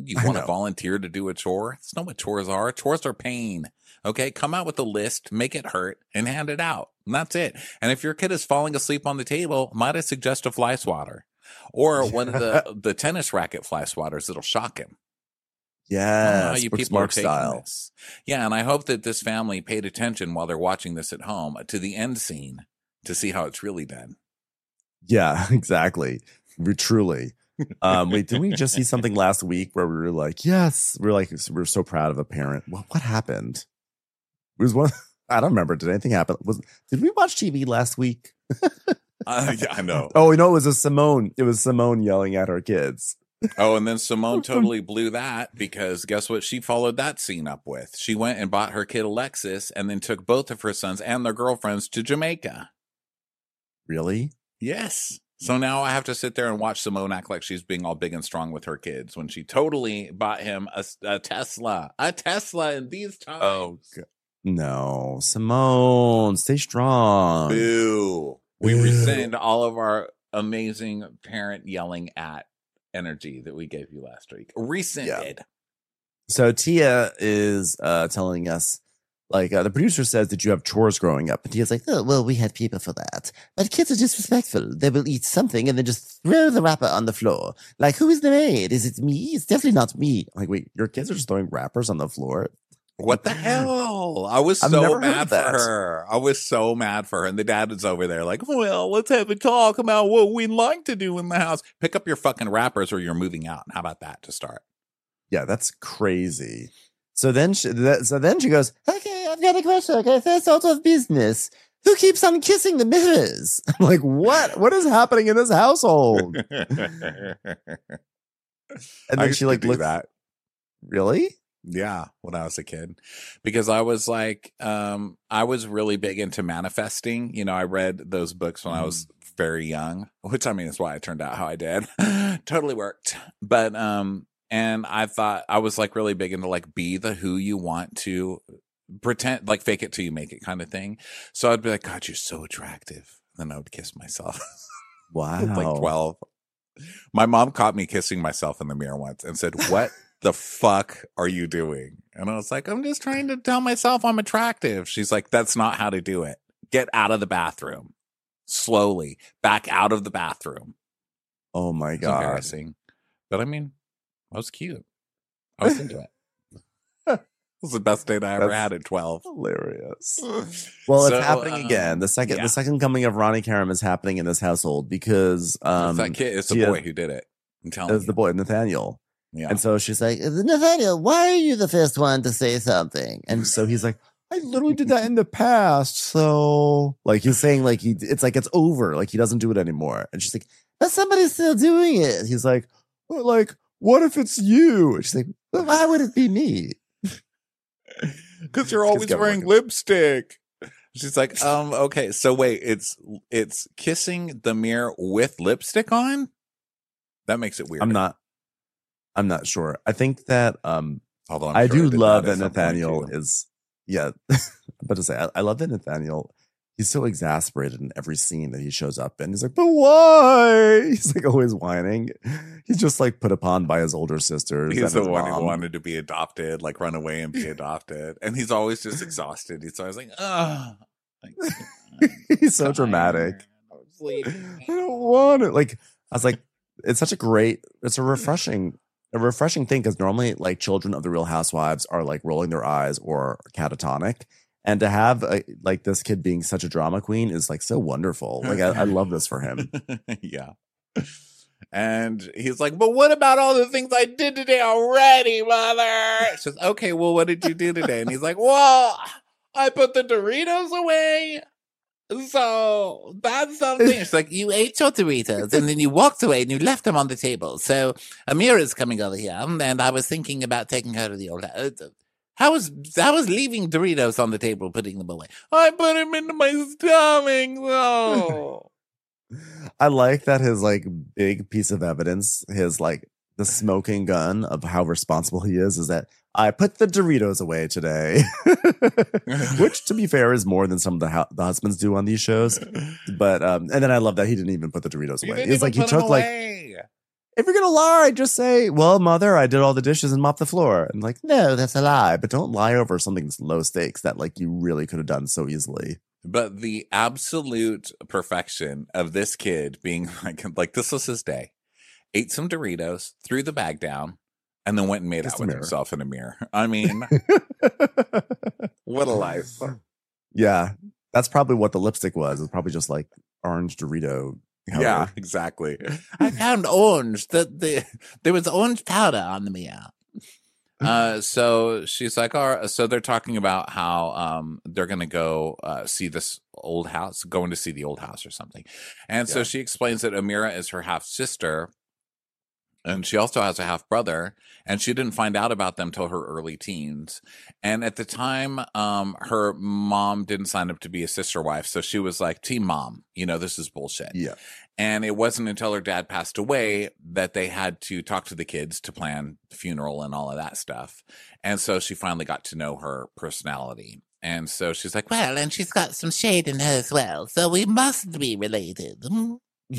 You I want to know. volunteer to do a chore? That's not what chores are. Chores are pain. Okay, come out with a list, make it hurt, and hand it out. And that's it. And if your kid is falling asleep on the table, might I suggest a fly swatter or one of the the tennis racket fly swatters that'll shock him. I don't know how Yes, you Brooks people are Mark taking style. this. Yeah, and I hope that this family paid attention while they're watching this at home to the end scene to see how it's really done. Yeah, exactly. We truly. Um, wait, didn't we just see something last week where we were like, yes, we we're like, we we're so proud of a parent. What, what happened? It was one. I don't remember. Did anything happen? Was did we watch T V last week? Uh, yeah, I know. Oh, you know, it was a Simone. It was Simone yelling at her kids. Oh, and then Simone totally blew that because guess what she followed that scene up with? She went and bought her kid Alexis and then took both of her sons and their girlfriends to Jamaica. Really? Yes. So now I have to sit there and watch Simone act like she's being all big and strong with her kids when she totally bought him a, a Tesla. A Tesla in these times. Oh, God. No. Simone, stay strong. Boo. We Boo. rescind all of our amazing parent yelling at energy that we gave you last week. Rescinded. So Tia is uh, telling us, like, uh, the producer says, did you have chores growing up? And Tia's like, Oh, well, we had people for that. But kids are disrespectful. They will eat something and then just throw the wrapper on the floor. Like, who is the maid? Is it me? It's definitely not me. like, wait, your kids are just throwing wrappers on the floor? What the hell? I was I've so never heard mad of for that. her. I was so mad for her. And the dad is over there like, well, let's have a talk about what we'd like to do in the house. Pick up your fucking wrappers or you're moving out. How about that to start? Yeah, that's crazy. So then she, that, so then she goes, Okay, I've got a question. Okay, first order of business. Who keeps on kissing the mirrors? I'm like, what? What is happening in this household? And And then she like do looks, that. really? Yeah, when I was a kid. Because I was like, um, I was really big into manifesting. You know, I read those books when I was very young, which I mean is why I turned out how I did. Totally worked. But um, and I thought I was like really big into like be the who you want to pretend, like fake it till you make it kind of thing. So I'd be like, God, you're so attractive. And then I would kiss myself. Wow. Like twelve. My mom caught me kissing myself in the mirror once and said, what the fuck are you doing? And I was like, I'm just trying to tell myself I'm attractive. She's like, that's not how to do it. Get out of the bathroom. Slowly. Back out of the bathroom. Oh my It's God. embarrassing. But I mean, I was cute. I was into it. It was the best date I ever That's had at twelve. Hilarious. Well, So, it's happening um, again. The second yeah. the second coming of Ronnie Karam is happening in this household because um it's that kid. It's the Tia- boy who did it. I'm telling it's you. the boy Nathaniel. Yeah. And so she's like, Nathaniel, why are you the first one to say something? and so he's like, I literally did that in the past. So like he's saying like he it's like it's over. Like he doesn't do it anymore. And she's like, But somebody's still doing it. he's like, well, like, what if it's you? And she's like, But why would it be me? Because you're Just always get wearing working. lipstick. She's like, um, okay, so wait, it's it's kissing the mirror with lipstick on? That makes it weird. I'm not I'm not sure. I think that um Although I'm I sure do did love at that some point, Nathaniel too. is, yeah. I'm about to say, I, I love that Nathaniel, he's so exasperated in every scene that he shows up in. He's like, but why? He's like always whining. He's just like put upon by his older sisters. He's and the his one who mom. wanted to be adopted, like run away and be adopted. And he's always just exhausted. He's always like, oh. Like, He's so dramatic. I'm sleeping. I don't want it. Like, I was like, it's such a great, it's a refreshing, a refreshing thing because normally, like, children of the Real Housewives are like rolling their eyes or catatonic. And to have a, like this kid being such a drama queen is like so wonderful. Like, I, I love this for him. Yeah. And he's like, but what about all the things I did today already, mother? She says, okay, well, what did you do today? And he's like, well, I put the Doritos away. So that's something. She's like, you ate your Doritos and then you walked away and you left them on the table. So Amira's coming over here and I was thinking about taking her to the old house. How was, how was leaving Doritos on the table, putting them away? I put them into my stomach, though. I like that his like big piece of evidence, his like the smoking gun of how responsible he is, is that I put the Doritos away today, which to be fair is more than some of the, hu- the husbands do on these shows. But um, and then I love that he didn't even put the Doritos away. It's like he took like if you're going to lie, just say, well, mother, I did all the dishes and mopped the floor. And like, No, that's a lie. but don't lie over something that's low stakes that like you really could have done so easily. But the absolute perfection of this kid being like, like this was his day. Ate some Doritos, threw the bag down, and then went and made Kissed out a with mirror. himself in a mirror. I mean, what a life. Yeah, that's probably what the lipstick was. It was probably just like orange Dorito. color. Yeah, exactly. I found orange. The, the, there was orange powder on the mirror. Uh, so she's like, all right. So they're talking about how um they're gonna go uh see this old house, going to see the old house or something. And so Yeah. she explains that Amira is her half sister, and she also has a half brother, and she didn't find out about them till her early teens. And at the time, um, her mom didn't sign up to be a sister wife, so she was like, "Team mom, you know, this is bullshit." Yeah. And it wasn't until her dad passed away that they had to talk to the kids to plan the funeral and all of that stuff. And so she finally got to know her personality. And so she's like, Well, and she's got some shade in her as well, so we must be related. Hmm?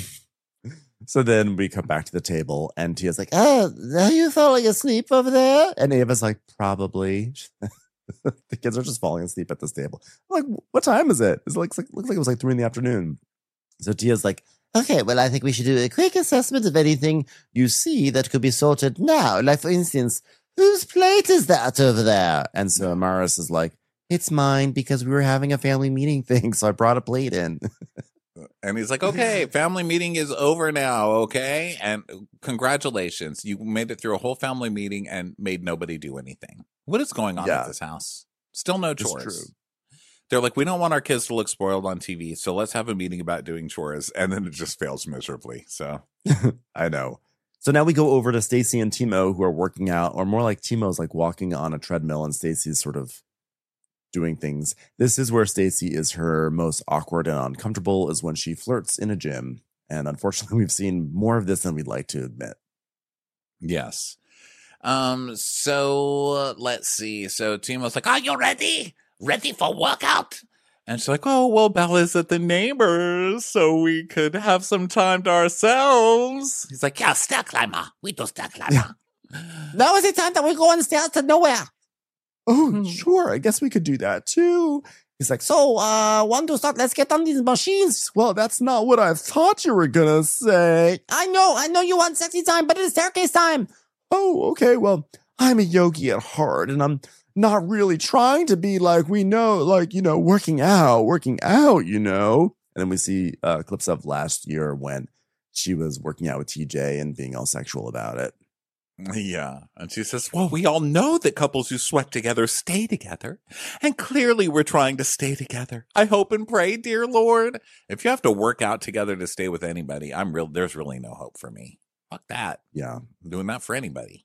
So then we come back to the table, and Tia's like, Oh, are you falling asleep over there? and Ava's like, probably. The kids are just falling asleep at this table. I'm like, what time is it? It looks like, looks like it was like three in the afternoon. So Tia's like, Okay, well, I think we should do a quick assessment of anything you see that could be sorted now. Like, for instance, whose plate is that over there? and so Amaris is like, it's mine because we were having a family meeting thing, so I brought a plate in. and he's like, okay, family meeting is over now. Okay. And congratulations. You made it through a whole family meeting and made nobody do anything. What is going on Yeah. at this house? Still no It's chores. true. They're like, we don't want our kids to look spoiled on T V, so let's have a meeting about doing chores. And then it just fails miserably. So I know. So now we go over to Stacy and Timo, who are working out, or more like Timo's like walking on a treadmill and Stacy's sort of doing things. This is where Stacy is her most awkward and uncomfortable, is when she flirts in a gym. And unfortunately, we've seen more of this than we'd like to admit. yes. Um, so uh, let's see. So Timo's like, are you ready? Ready for workout? And she's like, oh, well, Bella's at the neighbors, so we could have some time to ourselves. He's like, Yeah, stair climber. We do stair climber. Now is the time that we're going stairs to nowhere. Oh, sure. I guess we could do that too. He's like, so, So, uh, one to start. Let's get on these machines. well, that's not what I thought you were going to say. I know, I know you want sexy time, but it's staircase time. Oh, okay. Well, I'm a yogi at heart, and I'm not really trying to be like, we know, like, you know, working out, working out, you know. And then we see uh, clips of last year when she was working out with T J and being all sexual about it. yeah. And she says, well, we all know that couples who sweat together stay together. And clearly we're trying to stay together. I hope and pray, dear Lord. If you have to work out together to stay with anybody, I'm real. There's really no hope for me. Fuck that. Yeah, I'm doing that for anybody.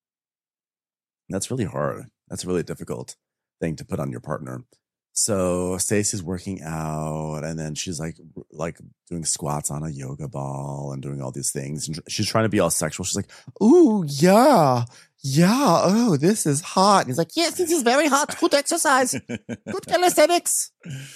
that's really hard. That's a really difficult thing to put on your partner. So Stacey's working out, and then she's like, like doing squats on a yoga ball and doing all these things. And she's trying to be all sexual. She's like, "Ooh, yeah, yeah. Oh, this is hot." And he's like, Yes, this is very hot. Good exercise. Good calisthenics.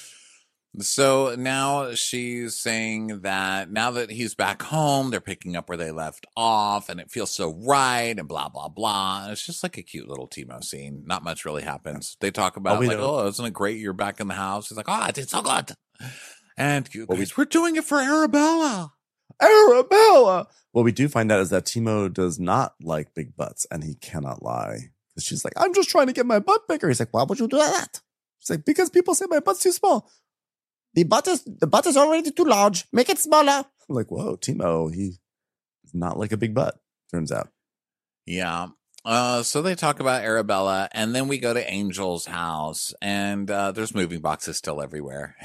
So now she's saying that now that he's back home, they're picking up where they left off, and it feels so right, and blah, blah, blah. And it's just like a cute little Timo scene. Not much really happens. They talk about, Oh, we like, know. oh, isn't it great you're back in the house? He's like, oh, it's so good. And you Well, we- guys, we're doing it for Arabella. Arabella. What we do find out is that Timo does not like big butts, and he cannot lie. Because she's like, I'm just trying to get my butt bigger. He's like, why would you do that? She's like, because people say my butt's too small. The butt is the butt is already too large. Make it smaller. I'm like, whoa, Timo, he is not like a big butt, turns out. Yeah. Uh, so they talk about Arabella, and then we go to Angel's house, and uh, there's moving boxes still everywhere.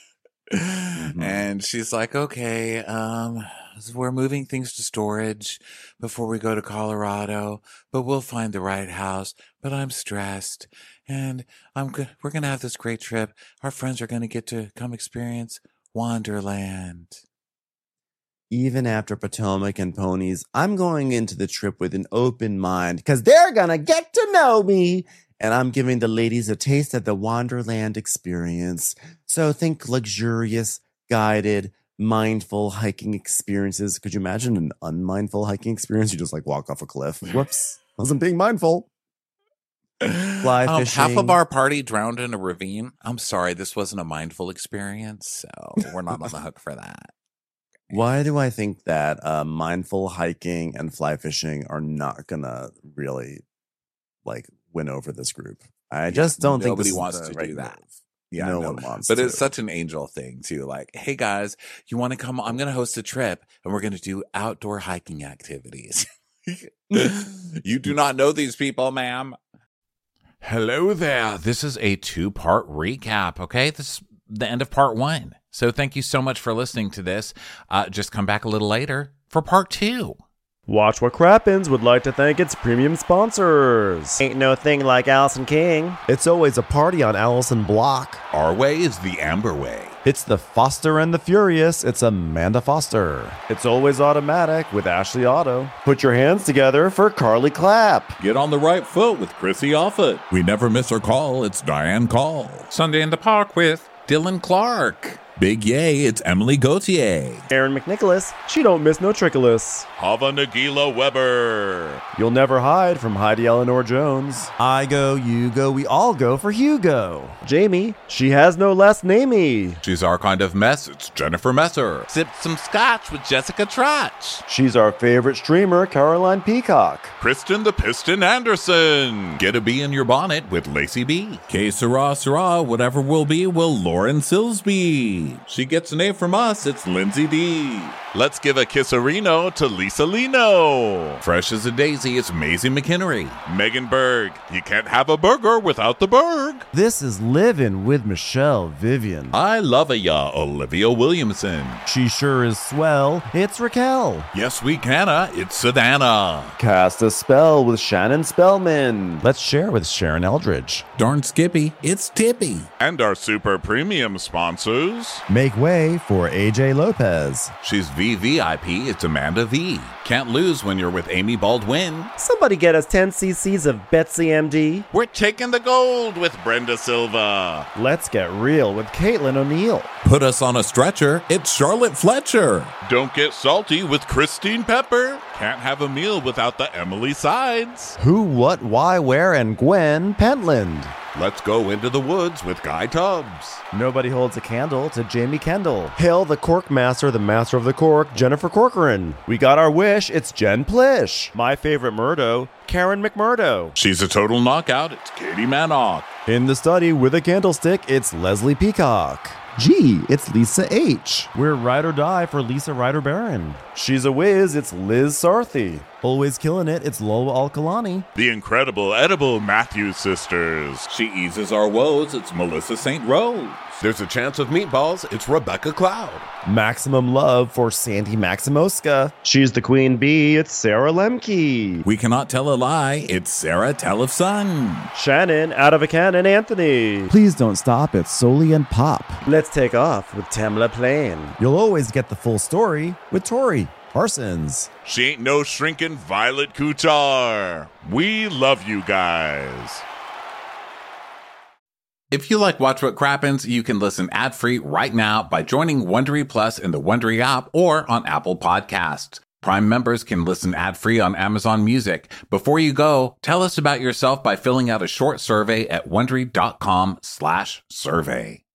Mhm. And she's like, okay, um, we're moving things to storage before we go to Colorado, but we'll find the right house. But I'm stressed, and I'm go- we're gonna have this great trip. Our friends are gonna get to come experience Wonderland. Even after Potomac and ponies, I'm going into the trip with an open mind because they're going to get to know me. And I'm giving the ladies a taste of the Wonderland experience. So think luxurious, guided, mindful hiking experiences. Could you imagine an unmindful hiking experience? You just like walk off a cliff. Whoops. Wasn't being mindful. Fly Um, fishing. half of our party drowned in a ravine. I'm sorry, this wasn't a mindful experience, so we're not on the hook for that. Why do I think that uh, mindful hiking and fly fishing are not gonna really like win over this group? I just don't think Nobody this is wants the to right do that. move. Yeah, no no, one wants but to. it's such an angel thing too. Like, hey guys, you want to come? I'm going to host a trip, and we're going to do outdoor hiking activities. You do not know these people, ma'am. Hello there. This is a two-part recap. Okay, this is the end of part one. So thank you so much for listening to this. Uh, just come back a little later for part two. Watch What Crappens would like to thank its premium sponsors. Ain't no thing like Allison King. It's always a party on Allison Block. Our way is the Amber way. It's the Foster and the Furious. It's Amanda Foster. It's always automatic with Ashley Auto. Put your hands together for Carly Clapp. Get on the right foot with Chrissy Offit. We never miss her call. It's Diane Call. Sunday in the Park with Dylan Clark. Big yay, it's Emily Gauthier. Aaron McNicholas. She don't miss no trickolas. Hava Nagila Weber. You'll never hide from Heidi Eleanor Jones. I go, you go, we all go for Hugo. Jamie. She has no last namey. She's our kind of mess. It's Jennifer Messer. Sipped some scotch with Jessica Trotch. She's our favorite streamer, Caroline Peacock. Kristen the Piston Anderson. Get a bee in your bonnet with Lacey B. K Sarah Sarah, whatever will be, will Lauren Silsby. She gets an A from us. It's Lindsay D. Let's give a kisserino to Lisa Lino. Fresh as a daisy, it's Maisie McHenry. Megan Berg. You can't have a burger without the Berg. This is Livin' with Michelle Vivian. I love a ya, Olivia Williamson. She sure is swell. It's Raquel. Yes, we canna. It's Savannah. Cast a spell with Shannon Spellman. Let's share with Sharon Eldridge. Darn Skippy, it's Tippy. And our super premium sponsors. Make way for A J Lopez. She's V V I P, it's Amanda V. Can't lose when you're with Amy Baldwin. Somebody get us ten cc's of Betsy M D. We're taking the gold with Brenda Silva. Let's get real with Caitlin O'Neill. Put us on a stretcher, it's Charlotte Fletcher. Don't get salty with Christine Pepper. Can't have a meal without the Emily Sides. Who, what, why, where, and Gwen Pentland. Let's go into the woods with Guy Tubbs. Nobody holds a candle to Jamie Kendall. Hail the Cork Master, the Master of the Cork, Jennifer Corcoran. We got our wish, it's Jen Plish. My favorite Murdo, Karen McMurdo. She's a total knockout, it's Katie Manock. In the study with a candlestick, it's Leslie Peacock. Gee, it's Lisa H. We're ride or die for Lisa Ryder Barron. She's a whiz, it's Liz Sarthy. Always killing it, it's Lola Alkalani. The incredible edible Matthews sisters. She eases our woes, it's Melissa Saint Rose. There's a chance of meatballs, it's Rebecca Cloud. Maximum love for Sandy Maximoska. She's the queen bee, it's Sarah Lemke. We cannot tell a lie, it's Sarah Telefson. Shannon, out of a cannon, Anthony. Please don't stop, it's Soli and Pop. Let's take off with Tamla Plain. You'll always get the full story with Tori Parsons. She ain't no shrinking Violet Couture. We love you guys. If you like Watch What Crappens, you can listen ad-free right now by joining Wondery Plus in the Wondery app or on Apple Podcasts. Prime members can listen ad-free on Amazon Music. Before you go, tell us about yourself by filling out a short survey at Wondery.com slash survey.